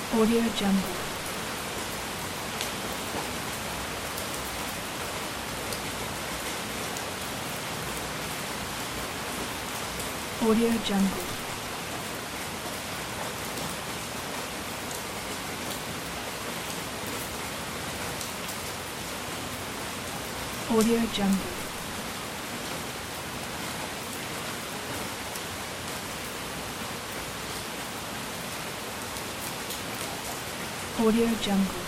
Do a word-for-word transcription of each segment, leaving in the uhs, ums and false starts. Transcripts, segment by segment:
Audio Jungle. Audio Jungle. Audio Jungle. Audio Jungle.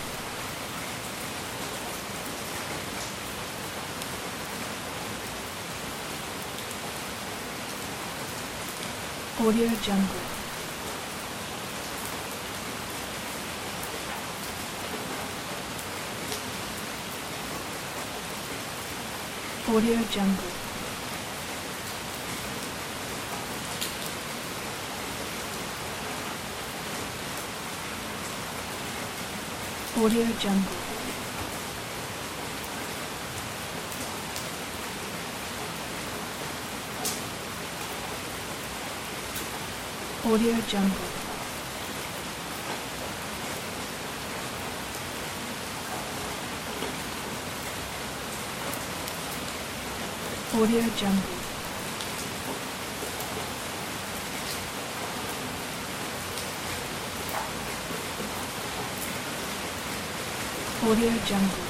Audio Jungle. Audio Jungle. Audio Jungle. Audio Jungle. Audio Jungle. Audio Jungle.